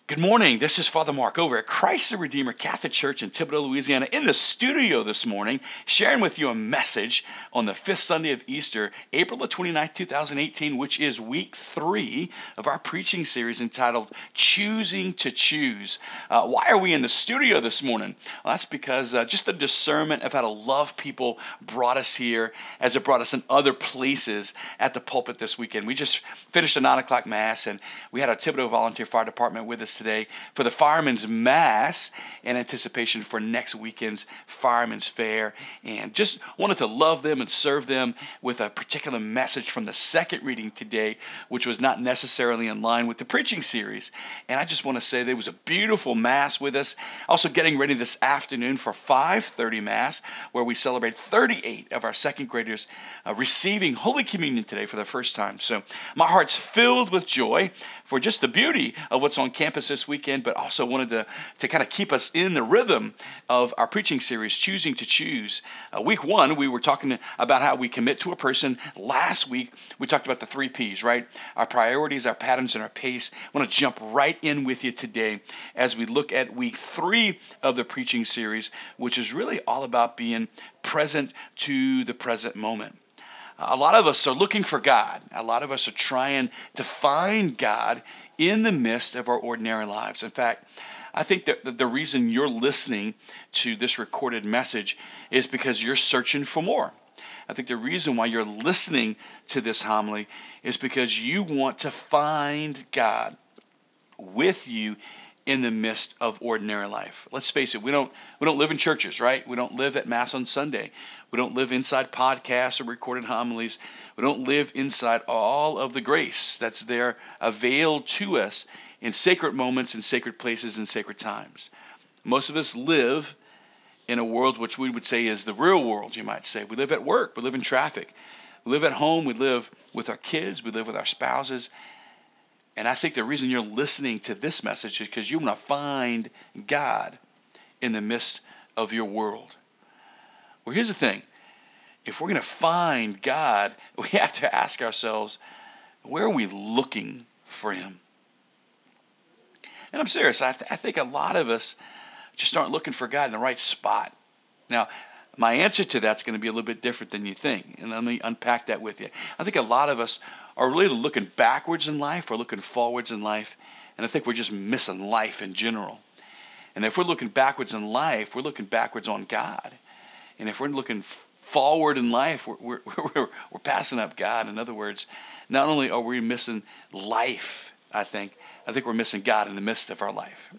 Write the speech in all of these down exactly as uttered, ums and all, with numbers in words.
Good morning. This is Father Mark over at Christ the Redeemer Catholic Church in Thibodaux, Louisiana, in the studio this morning, sharing with you a message on the fifth Sunday of Easter, April the twenty-ninth, two thousand eighteen, which is week three of our preaching series entitled Choosing to Choose. Uh, why are we in the studio this morning? Well, that's because uh, just the discernment of how to love people brought us here as it brought us in other places at the pulpit this weekend. We just finished a nine o'clock Mass, and we had our Thibodaux Volunteer Fire Department with us today for the Firemen's Mass in anticipation for next weekend's Firemen's Fair, and just wanted to love them and serve them with a particular message from the second reading today, which was not necessarily in line with the preaching series. And I just want to say there was a beautiful Mass with us. Also getting ready this afternoon for five thirty Mass, where we celebrate thirty-eight of our second graders uh, receiving Holy Communion today for the first time. So my heart's filled with joy for just the beauty of what's on campus this weekend, but also wanted to, to kind of keep us in the rhythm of our preaching series, Choosing to Choose. Uh, week one, we were talking about how we commit to a person. Last week, we talked about the three P's, right? Our priorities, our patterns, and our pace. I want to jump right in with you today as we look at week three of the preaching series, which is really all about being present to the present moment. A lot of us are looking for God. A lot of us are trying to find God in the midst of our ordinary lives. In fact, I think that the reason you're listening to this recorded message is because you're searching for more. I think the reason why you're listening to this homily is because you want to find God with you in the midst of ordinary life. Let's face it, we don't we don't live in churches, right? We don't live at Mass on Sunday. We don't live inside podcasts or recorded homilies. We don't live inside all of the grace that's there availed to us in sacred moments, in sacred places, and sacred times. Most of us live in a world which we would say is the real world, you might say. We live at work. We live in traffic. We live at home. We live with our kids. We live with our spouses. And I think the reason you're listening to this message is because you want to find God in the midst of your world. Well, here's the thing. If we're going to find God, we have to ask ourselves, where are we looking for Him? And I'm serious. I, th- I think a lot of us just aren't looking for God in the right spot. Now, my answer to that's going to be a little bit different than you think. And let me unpack that with you. I think a lot of us are really looking backwards in life or looking forwards in life. And I think we're just missing life in general. And if we're looking backwards in life, we're looking backwards on God. And if we're looking forward in life, we're, we're, we're, we're passing up God. In other words, not only are we missing life, I think, I think we're missing God in the midst of our life.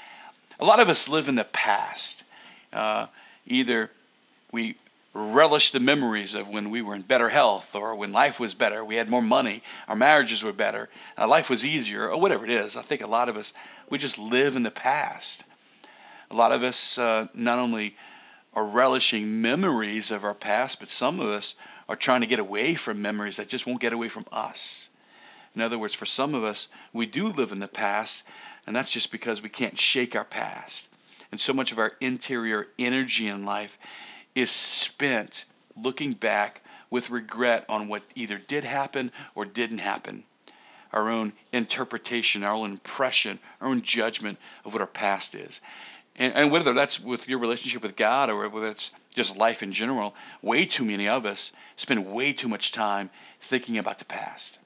A lot of us live in the past. Uh, either we relish the memories of when we were in better health, or when life was better, we had more money, our marriages were better, uh, life was easier, or whatever it is. I think a lot of us, we just live in the past. A lot of us uh, not only are relishing memories of our past, but some of us are trying to get away from memories that just won't get away from us. In other words, for some of us, we do live in the past, and that's just because we can't shake our past. And so much of our interior energy in life is spent looking back with regret on what either did happen or didn't happen. Our own interpretation, our own impression, our own judgment of what our past is. And, and whether that's with your relationship with God or whether it's just life in general, way too many of us spend way too much time thinking about the past.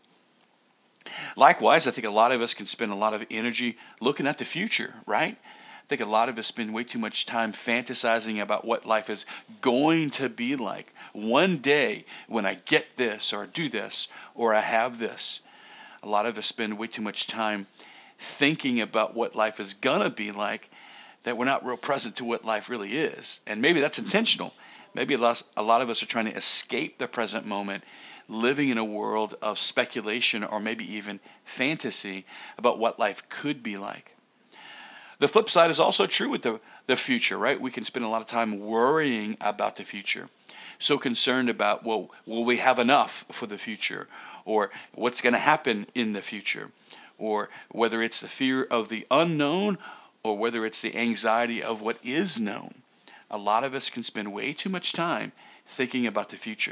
Likewise, I think a lot of us can spend a lot of energy looking at the future, right? I think a lot of us spend way too much time fantasizing about what life is going to be like. One day when I get this or do this or I have this. A lot of us spend way too much time thinking about what life is going to be like that we're not real present to what life really is. And maybe that's intentional. Maybe a lot, a lot of us are trying to escape the present moment, living in a world of speculation or maybe even fantasy about what life could be like. The flip side is also true with the, the future, right? We can spend a lot of time worrying about the future. So concerned about, well, will we have enough for the future? Or what's going to happen in the future? Or whether it's the fear of the unknown or whether it's the anxiety of what is known. A lot of us can spend way too much time thinking about the future.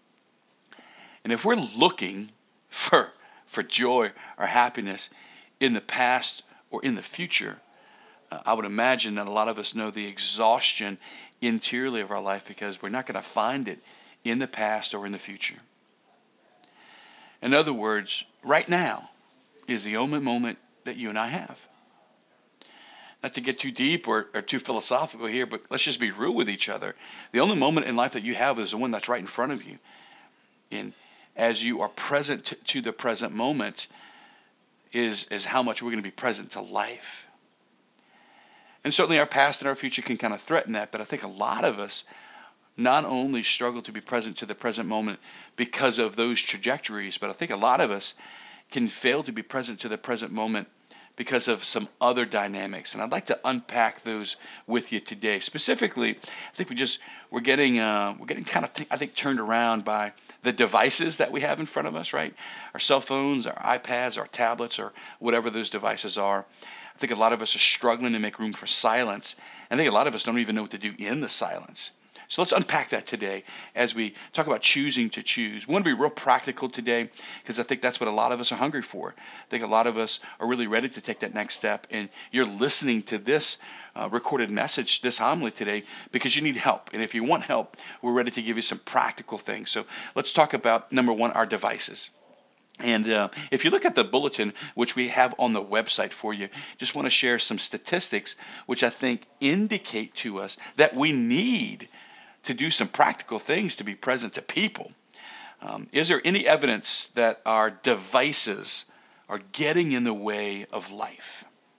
And if we're looking for, for joy or happiness in the past or in the future, uh, I would imagine that a lot of us know the exhaustion interiorly of our life because we're not going to find it in the past or in the future. In other words, right now is the only moment that you and I have. Not to get too deep or, or too philosophical here, but let's just be real with each other. The only moment in life that you have is the one that's right in front of you. And as you are present to, to the present moment is, is how much we're going to be present to life. And certainly our past and our future can kind of threaten that, but I think a lot of us not only struggle to be present to the present moment because of those trajectories, but I think a lot of us can fail to be present to the present moment because of some other dynamics. And I'd like to unpack those with you today. Specifically, I think we just, we're getting, uh, we're getting kind of, th- I think, turned around by the devices that we have in front of us, right? Our cell phones, our iPads, our tablets, or whatever those devices are. I think a lot of us are struggling to make room for silence. I think a lot of us don't even know what to do in the silence. So let's unpack that today as we talk about choosing to choose. We want to be real practical today because I think that's what a lot of us are hungry for. I think a lot of us are really ready to take that next step. And you're listening to this uh, recorded message, this homily today, because you need help. And if you want help, we're ready to give you some practical things. So let's talk about, number one, our devices. And uh, if you look at the bulletin, which we have on the website for you, just want to share some statistics which I think indicate to us that we need to do some practical things to be present to people. Um, is there any evidence that our devices are getting in the way of life?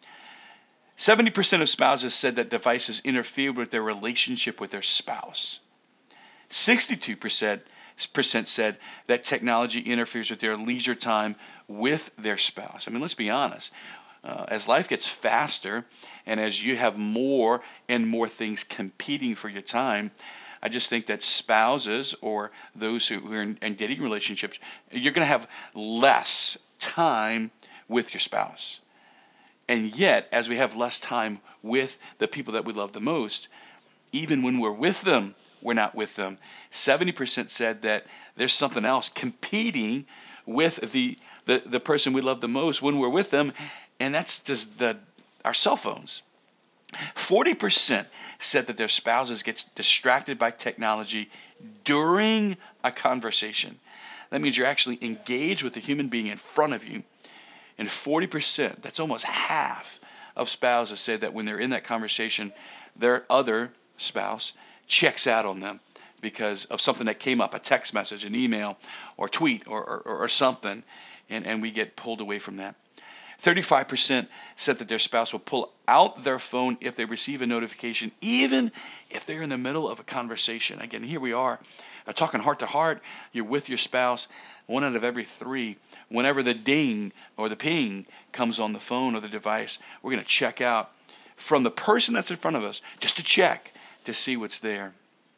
seventy percent of spouses said that devices interfere with their relationship with their spouse. sixty-two percent said that technology interferes with their leisure time with their spouse. I mean, let's be honest. Uh, as life gets faster and as you have more and more things competing for your time, I just think that spouses or those who are in, in dating relationships, you're going to have less time with your spouse. And yet, as we have less time with the people that we love the most, even when we're with them, we're not with them. seventy percent said that there's something else competing with the, the, the person we love the most when we're with them, and that's just the, our cell phones. forty percent said that their spouses get distracted by technology during a conversation. That means you're actually engaged with the human being in front of you. And forty percent, that's almost half of spouses say that when they're in that conversation, their other spouse checks out on them because of something that came up, a text message, an email, or tweet, or, or, or something, and, and we get pulled away from that. thirty-five percent said that their spouse will pull out their phone if they receive a notification, even if they're in the middle of a conversation. Again, here we are, uh, talking heart to heart. You're with your spouse. One out of every three, whenever the ding or the ping comes on the phone or the device, we're going to check out from the person that's in front of us just to check to see what's there.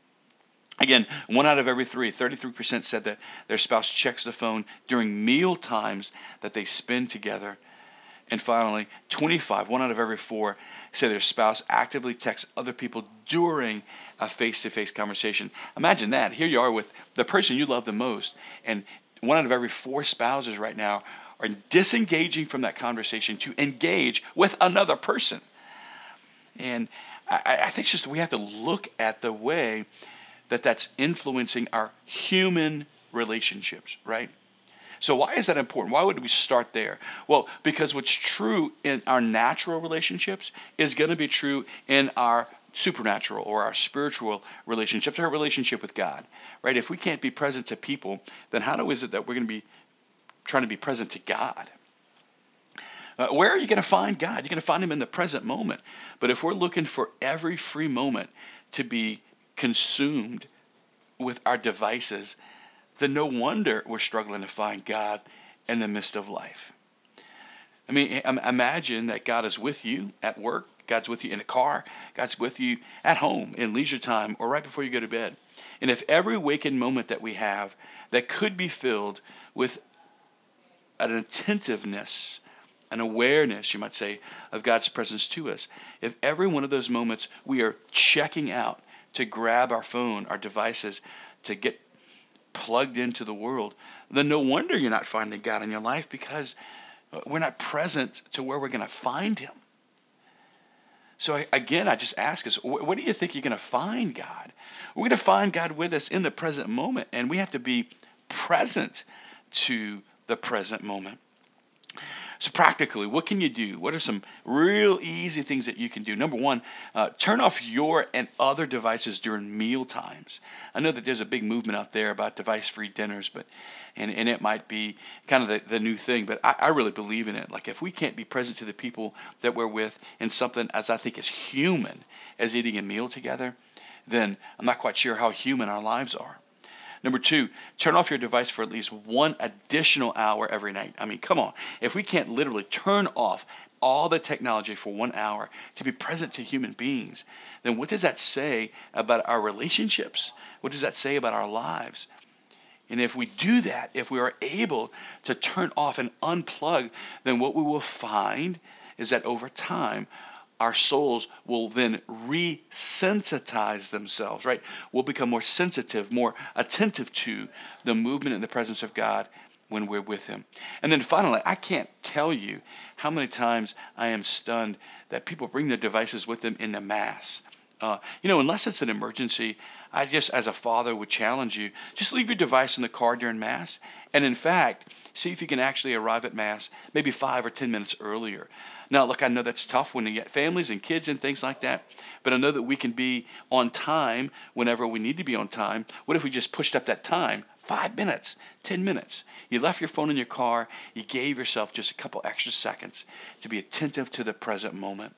Again, one out of every three, thirty-three percent said that their spouse checks the phone during meal times that they spend together. And finally, twenty-five, one out of every four, say their spouse actively texts other people during a face-to-face conversation. Imagine that. Here you are with the person you love the most, and one out of every four spouses right now are disengaging from that conversation to engage with another person. And I, I think it's just we have to look at the way that that's influencing our human relationships, right? So why is that important? Why would we start there? Well, because what's true in our natural relationships is going to be true in our supernatural or our spiritual relationships, our relationship with God, right? If we can't be present to people, then how is it that we're going to be trying to be present to God? Uh, where are you going to find God? You're going to find him in the present moment. But if we're looking for every free moment to be consumed with our devices, then no wonder we're struggling to find God in the midst of life. I mean, imagine that God is with you at work, God's with you in a car, God's with you at home in leisure time or right before you go to bed. And if every waking moment that we have that could be filled with an attentiveness, an awareness, you might say, of God's presence to us, if every one of those moments we are checking out to grab our phone, our devices, to get plugged into the world, then no wonder you're not finding God in your life, because We're not present to where we're going to find him. So I, again, I just ask us, wh- where do you think you're going to find God? We're going to find God with us in the present moment, and we have to be present to the present moment. So practically, what can you do? What are some real easy things that you can do? Number one, uh, turn off your and other devices during meal times. I know that there's a big movement out there about device-free dinners, but and, and it might be kind of the, the new thing, but I, I really believe in it. Like if we can't be present to the people that we're with in something as I think is human as eating a meal together, then I'm not quite sure how human our lives are. Number two, turn off your device for at least one additional hour every night. I mean, come on. If we can't literally turn off all the technology for one hour to be present to human beings, then what does that say about our relationships? What does that say about our lives? And if we do that, if we are able to turn off and unplug, then what we will find is that over time, our souls will then resensitize themselves, right? We'll become more sensitive, more attentive to the movement and the presence of God when we're with him. And then finally, I can't tell you how many times I am stunned that people bring their devices with them in the mass. Uh, you know, unless it's an emergency, I just, as a father, would challenge you, just leave your device in the car during Mass. And in fact, see if you can actually arrive at Mass maybe five or ten minutes earlier. Now, look, I know that's tough when you get families and kids and things like that, but I know that we can be on time whenever we need to be on time. What if we just pushed up that time? Five minutes, ten minutes. You left your phone in your car. You gave yourself just a couple extra seconds to be attentive to the present moment.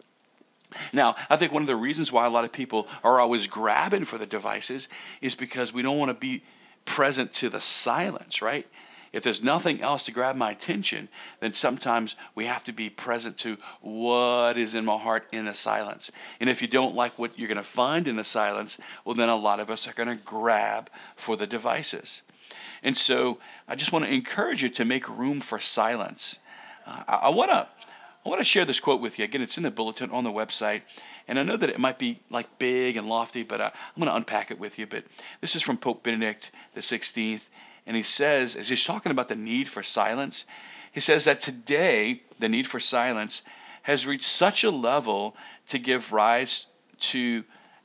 Now, I think one of the reasons why a lot of people are always grabbing for the devices is because we don't want to be present to the silence, right? If there's nothing else to grab my attention, then sometimes we have to be present to what is in my heart in the silence. And if you don't like what you're going to find in the silence, well, then a lot of us are going to grab for the devices. And so I just want to encourage you to make room for silence. Uh, I, I want to I want to share this quote with you. Again, it's in the bulletin on the website. And I know that it might be like big and lofty, but uh, I'm going to unpack it with you. But this is from Pope Benedict the sixteenth. And he says, as he's talking about the need for silence, he says that today the need for silence has reached such a level to give rise to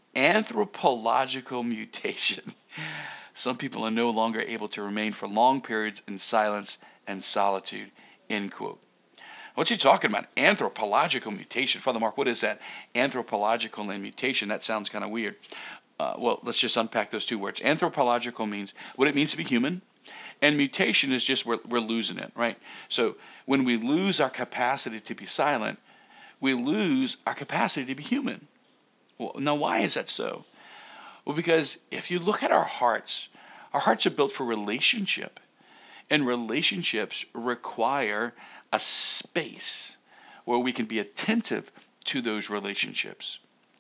anthropological mutation. Some people are no longer able to remain for long periods in silence and solitude, end quote. What's he talking about? Anthropological mutation. Father Mark, what is that? Anthropological and mutation. That sounds kind of weird. Uh, well, let's just unpack those two words. Anthropological means what it means to be human, and mutation is just we're, we're losing it, right? So when we lose our capacity to be silent, we lose our capacity to be human. Well, now why is that so? Well, because if you look at our hearts, our hearts are built for relationship, and relationships require a space where we can be attentive to those relationships.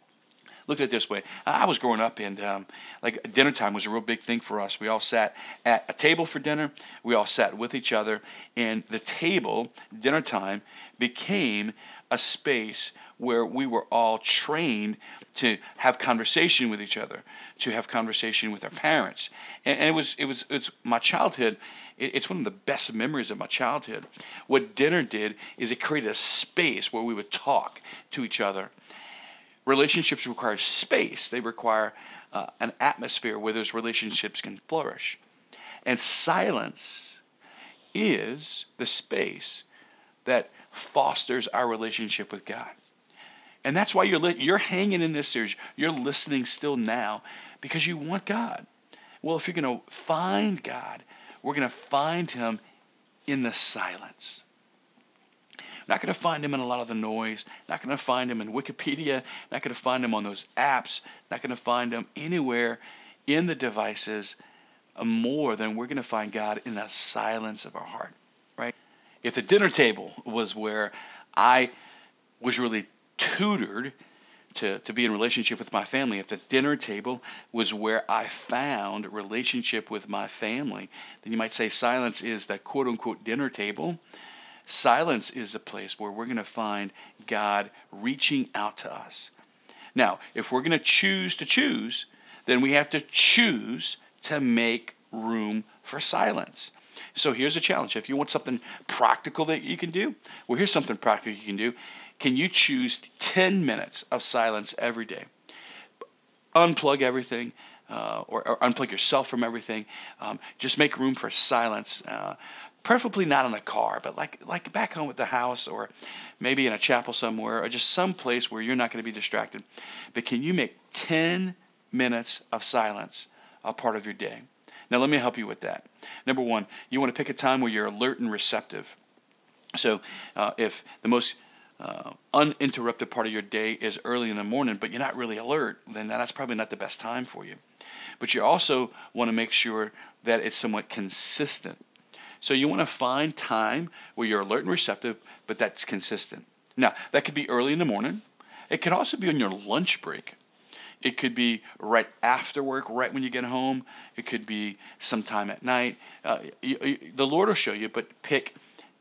Look at it this way. I was growing up, and um, like dinner time was a real big thing for us. We all sat at a table for dinner. We all sat with each other, and the table, dinner time, became a space where we were all trained to have conversation with each other, to have conversation with our parents, and, and it was it was it's my childhood. It, it's one of the best memories of my childhood. What dinner did is it created a space where we would talk to each other. Relationships require space. They require uh, an atmosphere where those relationships can flourish. And silence is the space that fosters our relationship with God. And that's why you're li- you're hanging in this series. You're listening still now because you want God. Well, if you're going to find God, we're going to find him in the silence. Not going to find him in a lot of the noise. Not going to find him in Wikipedia. Not going to find him on those apps. Not going to find him anywhere in the devices more than we're going to find God in the silence of our heart, right? If the dinner table was where I was really tutored to, to be in relationship with my family, if the dinner table was where I found relationship with my family, then you might say silence is the quote-unquote dinner table. Silence is the place where we're going to find God reaching out to us. Now, if we're going to choose to choose, then we have to choose to make room for silence. So here's a challenge. If you want something practical that you can do, well, here's something practical you can do. Can you choose ten minutes of silence every day? Unplug everything, uh, or, or unplug yourself from everything. Um, just make room for silence. Uh, preferably not in the car, but like like back home at the house, or maybe in a chapel somewhere, or just some place where you're not going to be distracted. But can you make ten minutes of silence a part of your day? Now, let me help you with that. Number one, you want to pick a time where you're alert and receptive. So uh, if the most uh, uninterrupted part of your day is early in the morning, but you're not really alert, then that's probably not the best time for you. But you also want to make sure that it's somewhat consistent. So you want to find time where you're alert and receptive, but that's consistent. Now, that could be early in the morning. It could also be on your lunch break. It could be right after work, right when you get home. It could be sometime at night. Uh, you, you, the Lord will show you, but pick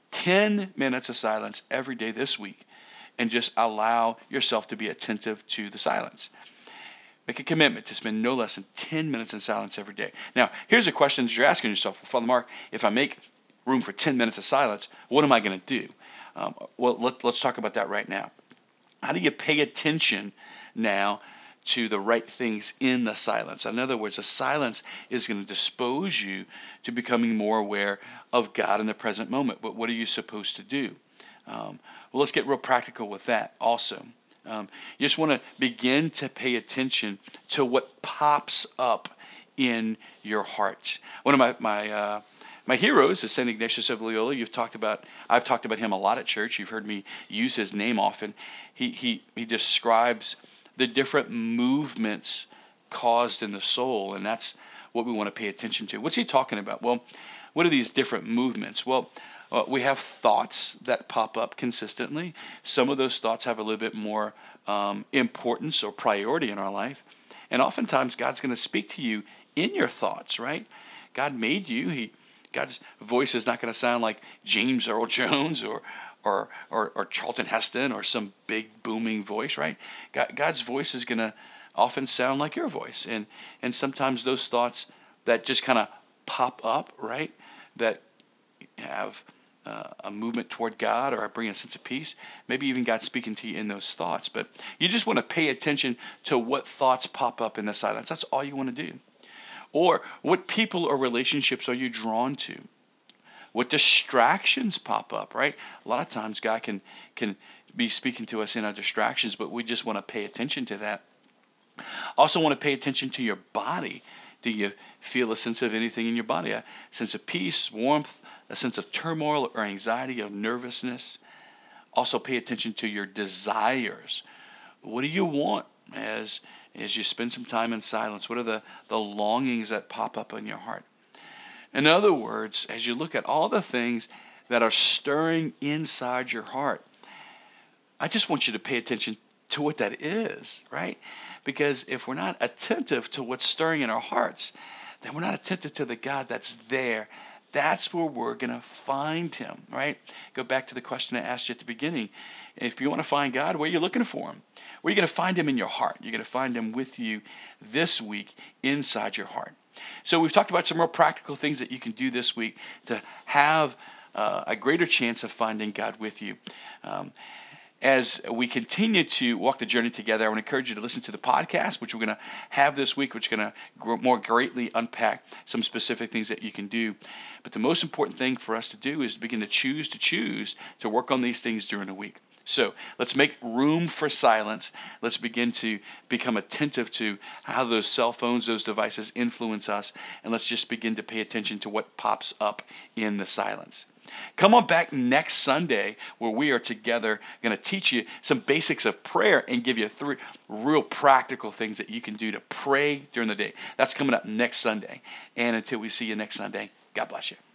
ten minutes of silence every day this week and just allow yourself to be attentive to the silence. Make a commitment to spend no less than ten minutes in silence every day. Now, here's a question that you're asking yourself. Well, Father Mark, if I make room for ten minutes of silence, what am I going to do? Um, well, let, let's talk about that right now. How do you pay attention now to the right things in the silence? In other words, the silence is going to dispose you to becoming more aware of God in the present moment. But what are you supposed to do? Um, well, let's get real practical with that also. Um, you just want to begin to pay attention to what pops up in your heart. One of my my uh, my heroes is Saint Ignatius of Loyola. You've talked about I've talked about him a lot at church. You've heard me use his name often. He he he describes the different movements caused in the soul, and that's what we want to pay attention to. What's he talking about? Well, what are these different movements? Well, uh, we have thoughts that pop up consistently. Some of those thoughts have a little bit more um, importance or priority in our life, and oftentimes God's going to speak to you in your thoughts, right? God made you. He God's voice is not going to sound like James Earl Jones or Or, or or Charlton Heston or some big booming voice, right? God, God's voice is going to often sound like your voice. And and sometimes those thoughts that just kind of pop up, right, that have uh, a movement toward God or bring a sense of peace, maybe even God's speaking to you in those thoughts. But you just want to pay attention to what thoughts pop up in the silence. That's all you want to do. Or what people or relationships are you drawn to? What distractions pop up, right? A lot of times God can can be speaking to us in our distractions, but we just want to pay attention to that. Also want to pay attention to your body. Do you feel a sense of anything in your body? A sense of peace, warmth, a sense of turmoil or anxiety or nervousness? Also pay attention to your desires. What do you want as, as you spend some time in silence? What are the, the longings that pop up in your heart? In other words, as you look at all the things that are stirring inside your heart, I just want you to pay attention to what that is, right? Because if we're not attentive to what's stirring in our hearts, then we're not attentive to the God that's there. That's where we're going to find him, right? Go back to the question I asked you at the beginning. If you want to find God, where are you looking for him? Where are you going to find him in your heart? You're going to find him with you this week inside your heart. So we've talked about some real practical things that you can do this week to have uh, a greater chance of finding God with you. Um, as we continue to walk the journey together, I want to encourage you to listen to the podcast, which we're going to have this week, which is going to more greatly unpack some specific things that you can do. But the most important thing for us to do is to begin to choose to choose to work on these things during the week. So let's make room for silence. Let's begin to become attentive to how those cell phones, those devices influence us. And let's just begin to pay attention to what pops up in the silence. Come on back next Sunday where we are together going to teach you some basics of prayer and give you three real practical things that you can do to pray during the day. That's coming up next Sunday. And until we see you next Sunday, God bless you.